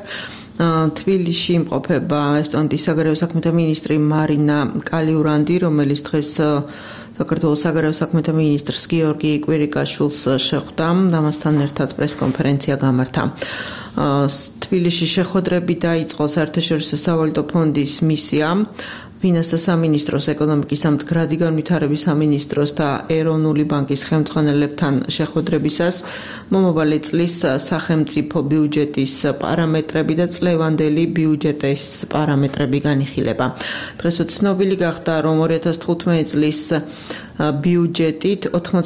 თბილისში იმყოფება ესტონეთის საგარეო საქმეთა მინისტრი მარინა კალიურანდი, რომელიც დღეს საქართველოს საგარეო საქმეთა მინისტრს გიორგი კვირიკაშვილს შეხვდა, ამასთან ერთად პრესკონფერენცია გამართა. თბილისში შეხვედრები დაიწყო საერთაშორისო სავალუტო ფონდის მისია, ფინანსთა სამინისტროს, ეკონომიკის და მდგრადი განვითარების სამინისტროს და ეროვნული ბანკის ხელმძღვანელებთან შეხვედრებისას მომავალი წლის სახელმწიფო ბიუჯეტის პარამეტრები და წლევანდელი ბიუჯეტის პარამეტრები განიხილება. დღეს ცნობილი გახდა, რომ 2015 წლის ბიუჯეტით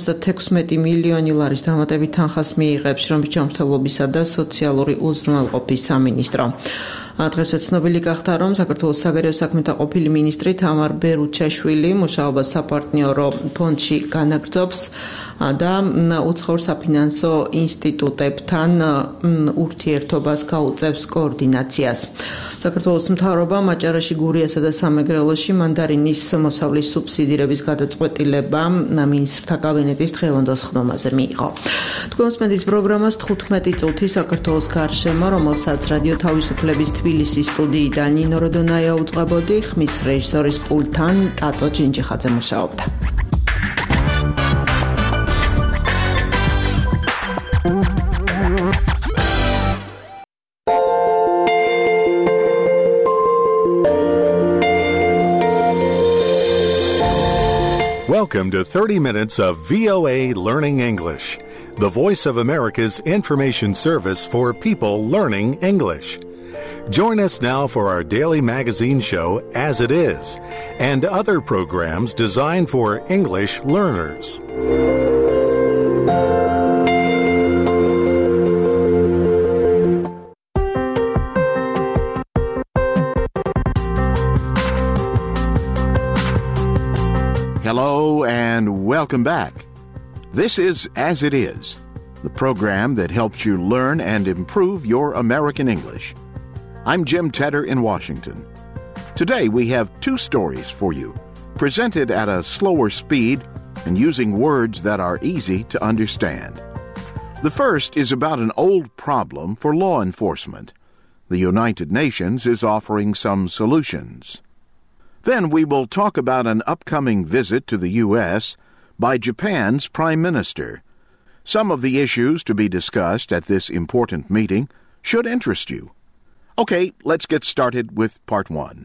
96 მილიონი ლარის დამატებით თანხას მიიღებს შრომის ჯანმრთელობისა და სოციალური უზრუნველყოფის სამინისტრო. დღეს ცნობილი გახდა, რომ საქართველოს საგარეო საქმეთა ყოფილი მინისტრი თამარ ბერუჩაშვილი მუშაობას საპარტნიორო ფონდში განაგრძობს. და უცხოურ საფინანსო ინსტიტუტებთან ურთიერთობას გაუწევს კოორდინაციას. საქართველოს მთავრობამ აჭარაში, გურიასა და სამეგრელოში მანდარინის მოსავლის სუბსიდირების გადაწყვეტილება მინისტრთა კაბინეტის დღევანდელ ხდომაზე მიიღო. თქვენს მედიის პროგრამას 15 წუთი საქართველოს გარშემო, რომელსაც რადიო თავისუფლების თბილისის სტუდიიდან ნინო როდონაია უწყებოდი, ხმის რეჟისორის პულტთან ტატო ჯინჯიხაძე მუშაობდა. Welcome to 30 minutes of VOA Learning English, the Voice of America's information service for people learning English. Join us now for our daily magazine show, As It Is, and other programs designed for English learners. Hello and welcome back. This is As It Is, the program that helps you learn and improve your American English. I'm Jim Tedder in Washington. Today we have two stories for you, presented at a slower speed and using words that are easy to understand. The first is about an old problem for law enforcement. The United Nations is offering some solutions. Then we will talk about an upcoming visit to the U.S. by Japan's Prime Minister. Some of the issues to be discussed at this important meeting should interest you. Okay, let's get started with part one.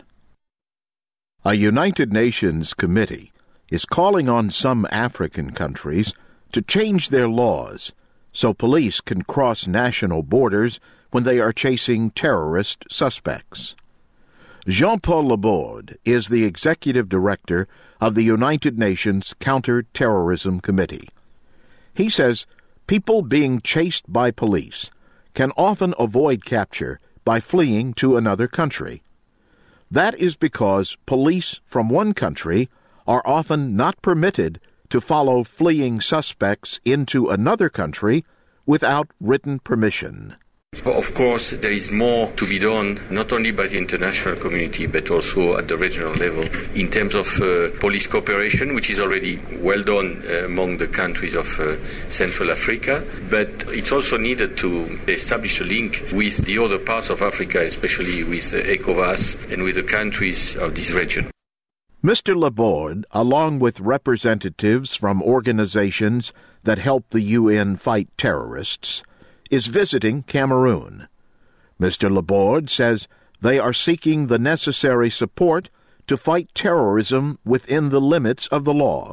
A United Nations committee is calling on some African countries to change their laws so police can cross national borders when they are chasing terrorist suspects. Jean-Paul Laborde is the executive director of the United Nations Counter-Terrorism Committee. He says people being chased by police can often avoid capture by fleeing to another country. That is because police from one country are often not permitted to follow fleeing suspects into another country without written permission. Of course, there is more to be done, not only by the international community, but also at the regional level, in terms of police cooperation, which is already well done among the countries of Central Africa. But it's also needed to establish a link with the other parts of Africa, especially with ECOWAS and with the countries of this region. Mr. Laborde, along with representatives from organizations that help the UN fight terrorists, is visiting Cameroon. Mr. Laborde says they are seeking the necessary support to fight terrorism within the limits of the law.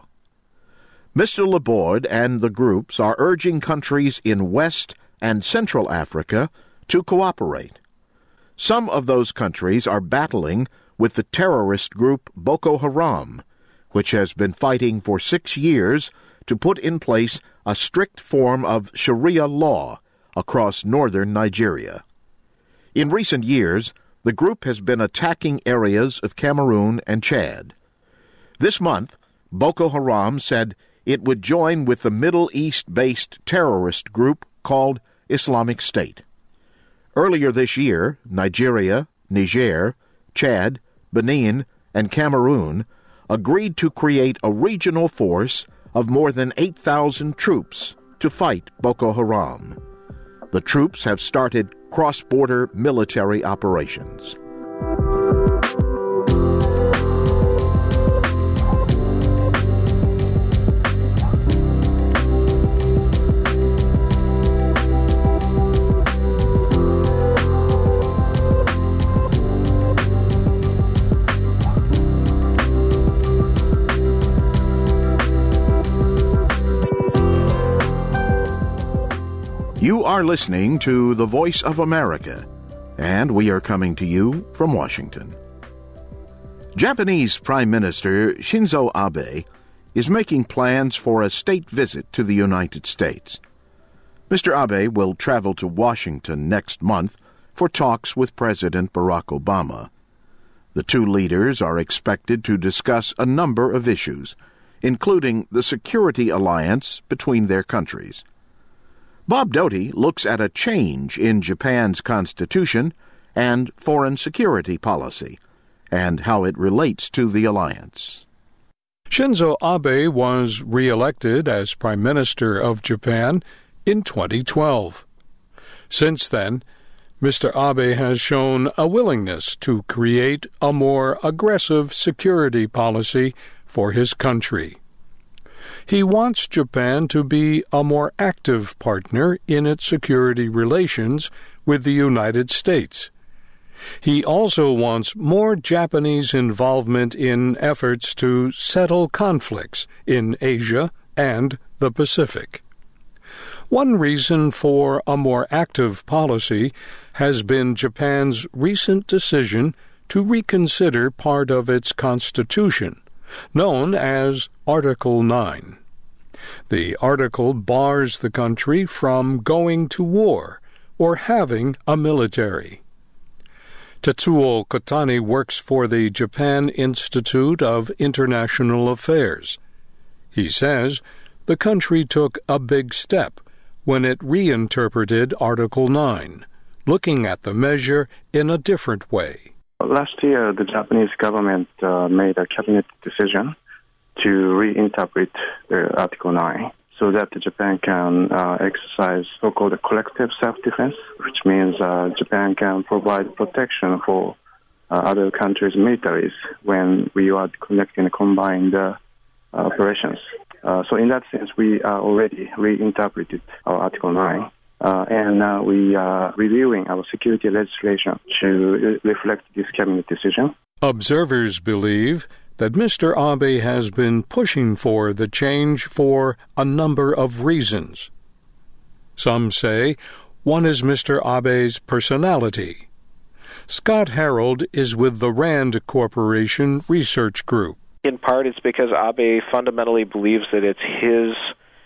Mr. Laborde and the groups are urging countries in West and Central Africa to cooperate. Some of those countries are battling with the terrorist group Boko Haram, which has been fighting for 6 years to put in place a strict form of Sharia law across northern Nigeria. In recent years, the group has been attacking areas of Cameroon and Chad. This month, Boko Haram said it would join with the Middle East-based terrorist group called Islamic State. Earlier this year, Nigeria, Niger, Chad, Benin, and Cameroon agreed to create a regional force of more than 8,000 troops to fight Boko Haram. The troops have started cross-border military operations. You are listening to The Voice of America, and we are coming to you from Washington. Japanese Prime Minister Shinzo Abe is making plans for a state visit to the United States. Mr. Abe will travel to Washington next month for talks with President Barack Obama. The two leaders are expected to discuss a number of issues, including the security alliance between their countries. Bob Doty looks at a change in Japan's constitution and foreign security policy, and how it relates to the alliance. Shinzo Abe was re-elected as Prime Minister of Japan in 2012. Since then, Mr. Abe has shown a willingness to create a more aggressive security policy for his country. He wants Japan to be a more active partner in its security relations with the United States. He also wants more Japanese involvement in efforts to settle conflicts in Asia and the Pacific. One reason for a more active policy has been Japan's recent decision to reconsider part of its constitution, known as Article 9. The article bars the country from going to war or having a military. Tetsuo Kotani works for the Japan Institute of International Affairs. He says the country took a big step when it reinterpreted Article 9, looking at the measure in a different way. Last year, the Japanese government made a cabinet decision to reinterpret Article 9 so that Japan can exercise so-called collective self-defense, which means Japan can provide protection for other countries' militaries when we are conducting combined operations. So in that sense, we already reinterpreted our Article 9. And we are reviewing our security legislation to reflect this cabinet decision. Observers believe that Mr. Abe has been pushing for the change for a number of reasons. Some say one is Mr. Abe's personality. Scott Harold is with the RAND Corporation Research Group. In part, it's because Abe fundamentally believes that it's his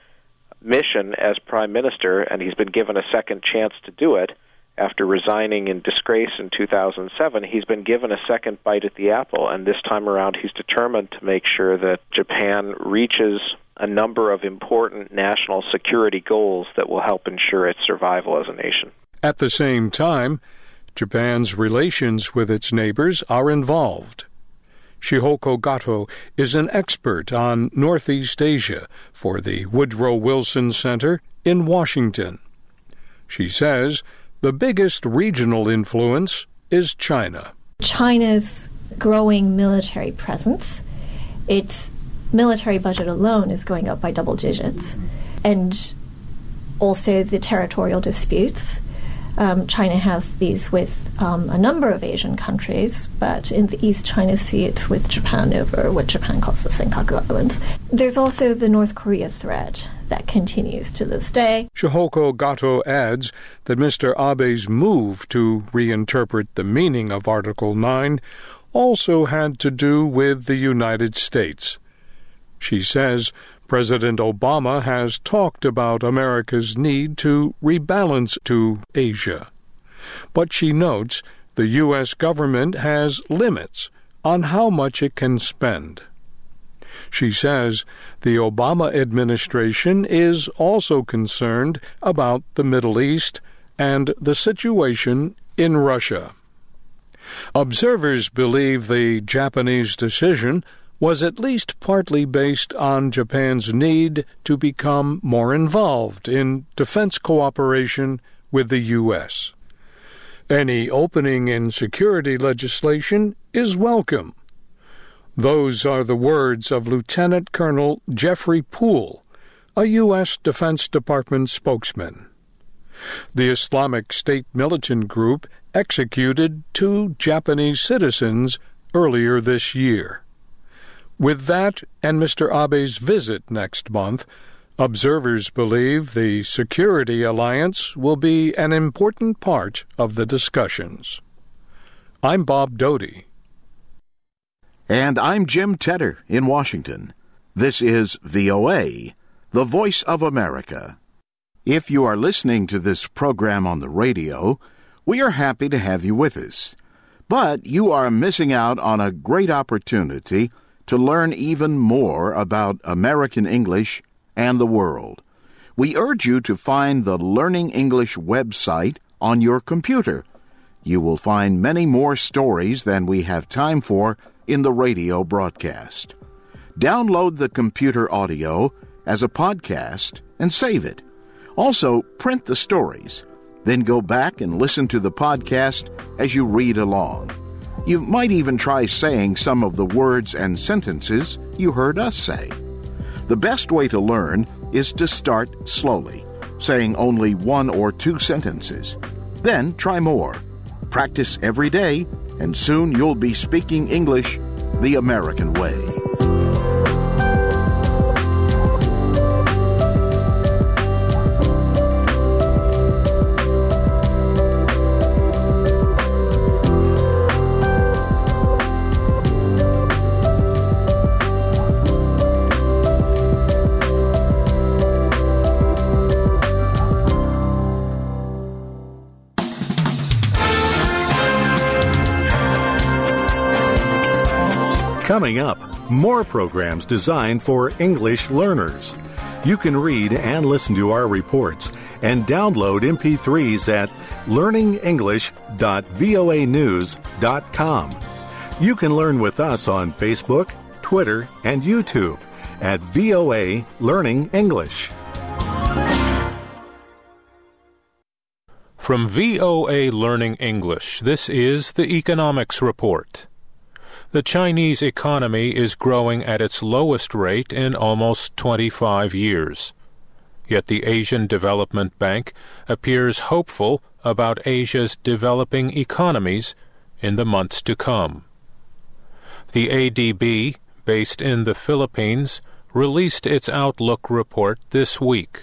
mission as Prime Minister, and he's been given a second chance to do it. After resigning in disgrace in 2007, he's been given a second bite at the apple, and this time around he's determined to make sure that Japan reaches a number of important national security goals that will help ensure its survival as a nation. At the same time, Japan's relations with its neighbors are involved. Shihoko Gato is an expert on Northeast Asia for the Woodrow Wilson Center in Washington. She says the biggest regional influence is China. China's growing military presence, its military budget alone is going up by double digits, and also the territorial disputes. China has these with a number of Asian countries, but in the East China Sea it's with Japan over what Japan calls the Senkaku Islands. There's also the North Korea threat that continues to this day. Shihoko Gato adds that Mr. Abe's move to reinterpret the meaning of Article 9 also had to do with the United States. She says President Obama has talked about America's need to rebalance to Asia. But she notes the U.S. government has limits on how much it can spend. She says the Obama administration is also concerned about the Middle East and the situation in Russia. Observers believe the Japanese decision was at least partly based on Japan's need to become more involved in defense cooperation with the U.S. Any opening in security legislation is welcome. Those are the words of Lieutenant Colonel Jeffrey Poole, a U.S. Defense Department spokesman. The Islamic State militant group executed 2 Japanese citizens earlier this year. With that and Mr. Abe's visit next month, observers believe the security alliance will be an important part of the discussions. I'm Bob Doty. And I'm Jim Tedder in Washington. This is VOA, the Voice of America. If you are listening to this program on the radio, we are happy to have you with us. But you are missing out on a great opportunity to learn even more about American English and the world. We urge you to find the Learning English website on your computer. You will find many more stories than we have time for in the radio broadcast. Download the computer audio as a podcast and save it. Also, print the stories. Then go back and listen to the podcast as you read along. You might even try saying some of the words and sentences you heard us say. The best way to learn is to start slowly, saying only 1 or 2 sentences. Then try more. Practice every day, and soon you'll be speaking English the American way. Coming up, more programs designed for English learners. You can read and listen to our reports and download MP3s at learningenglish.voanews.com. You can learn with us on Facebook, Twitter, and YouTube at VOA Learning English. From VOA Learning English, this is the Economics Report. The Chinese economy is growing at its lowest rate in almost 25 years. Yet the Asian Development Bank appears hopeful about Asia's developing economies in the months to come. The ADB, based in the Philippines, released its Outlook report this week.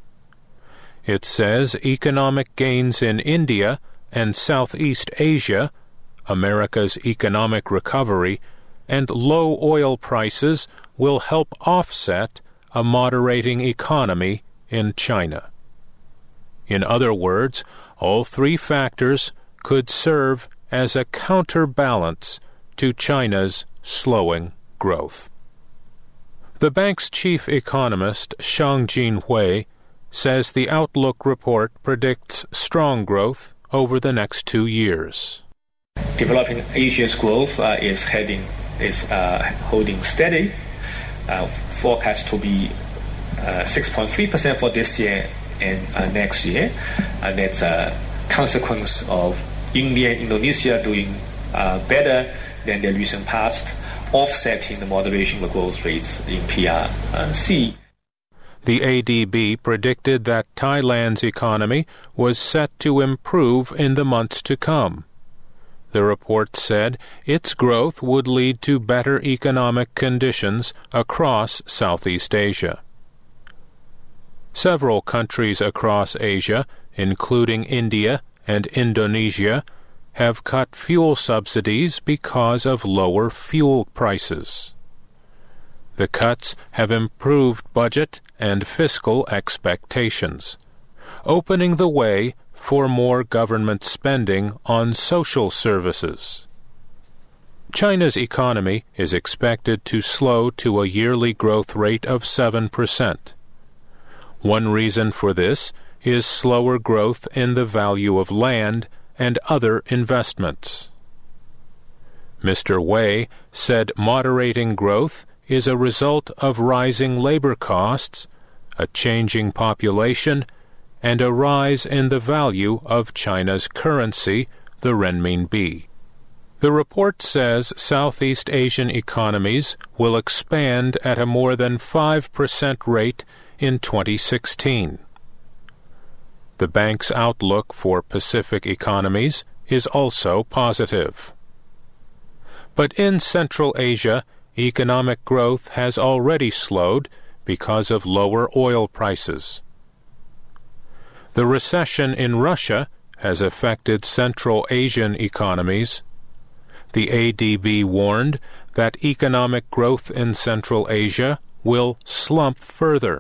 It says economic gains in India and Southeast Asia, America's economic recovery, and low oil prices will help offset a moderating economy in China. In other words, all 3 factors could serve as a counterbalance to China's slowing growth. The bank's chief economist, Xiangjin Hui, says the Outlook report predicts strong growth over the next 2 years. Developing Asia's growth is holding steady, forecast to be 6.3% for this year and next year. And that's a consequence of India and Indonesia doing better than the recent past, offsetting the moderation of growth rates in PRC. The ADB predicted that Thailand's economy was set to improve in the months to come. The report said its growth would lead to better economic conditions across Southeast Asia. Several countries across Asia, including India and Indonesia, have cut fuel subsidies because of lower fuel prices. The cuts have improved budget and fiscal expectations, opening the way for more government spending on social services. China's economy is expected to slow to a yearly growth rate of 7%. One reason for this is slower growth in the value of land and other investments. Mr. Wei said moderating growth is a result of rising labor costs, a changing population, and a rise in the value of China's currency, the renminbi. The report says Southeast Asian economies will expand at a more than 5% rate in 2016. The bank's outlook for Pacific economies is also positive. But in Central Asia, economic growth has already slowed because of lower oil prices. The recession in Russia has affected Central Asian economies. The ADB warned that economic growth in Central Asia will slump further.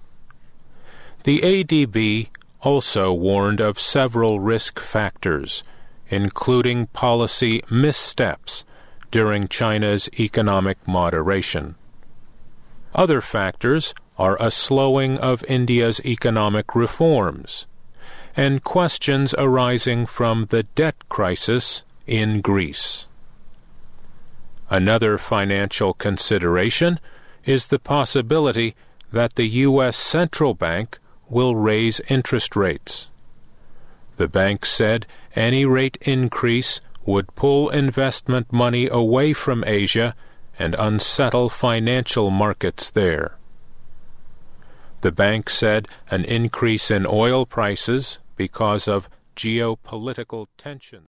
The ADB also warned of several risk factors, including policy missteps, during China's economic moderation. Other factors are a slowing of India's economic reforms and questions arising from the debt crisis in Greece. Another financial consideration is the possibility that the U.S. Central Bank will raise interest rates. The bank said any rate increase would pull investment money away from Asia and unsettle financial markets there. The bank said an increase in oil prices because of geopolitical tensions